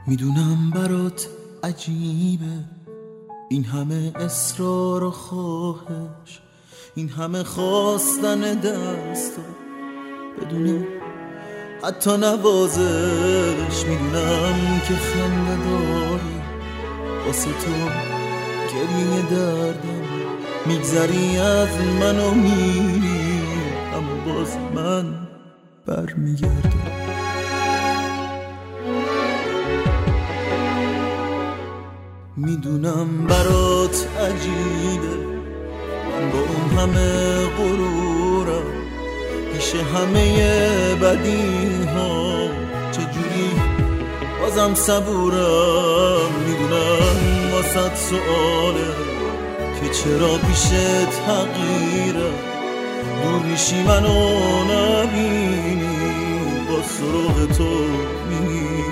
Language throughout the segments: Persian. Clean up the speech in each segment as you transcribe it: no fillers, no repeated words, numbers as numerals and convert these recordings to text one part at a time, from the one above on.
میدونم برات عجیبه این همه اصرار و خواهش، این همه خواستن دستا بدون حتی نوازش. میدونم که خنده داری واسه تو گریه دردم، میگذری از من و میری اما باز من برمیگردم. میدونم برات عجیبه من با اون همه غرورم پیش همه بدی ها چجوری بازم صبورم. میدونم واسه سؤاله که چرا پیشت حقیرم، دور میشی منو نبینی با سراغ تو میری.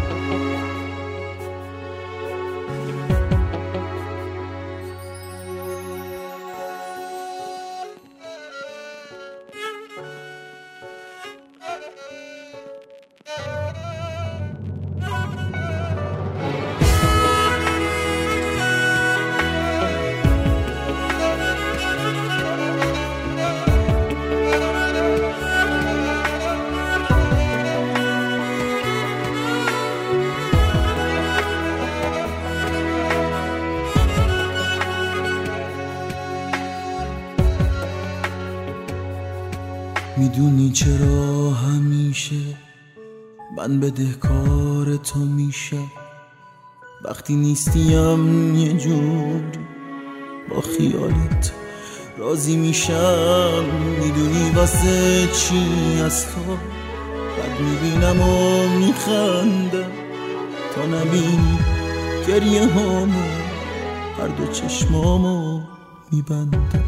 میدونی چرا همیشه من بدهکار تو میشم، وقتی نیستیم یه جوری با خیالت راضی میشم. میدونی واسه چی از تو بد میبینم و میخندم تا نبینی گریه هامو هر دو چشمامو میبندم.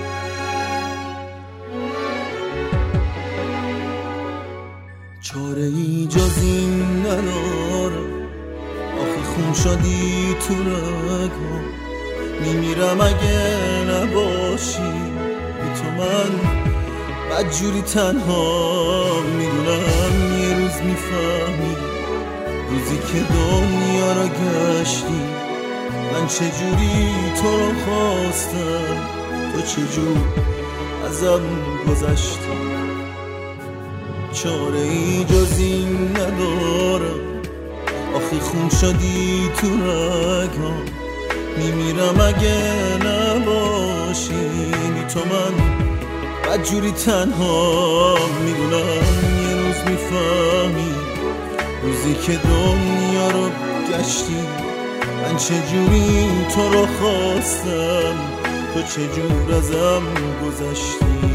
چاره ای جز این ندارم، آخه خون شدی تو رگم، میمیرم اگه نباشی بی تو من بدجوری تنها. میدونم یه روز میفهمی روزی که دنیا را گشتی من چجوری تو رو خواستم، تو چجور ازم گذشتی. چاره ای جز این ندارم، آخی خون شدی تو رگم، میمیرم اگه نباشی بی تو من بدجوری تنها. میدونم یه روز میفهمی روزی که دنیا رو گشتی من چجوری تو رو خواستم، تو چجور ازم گذشتی.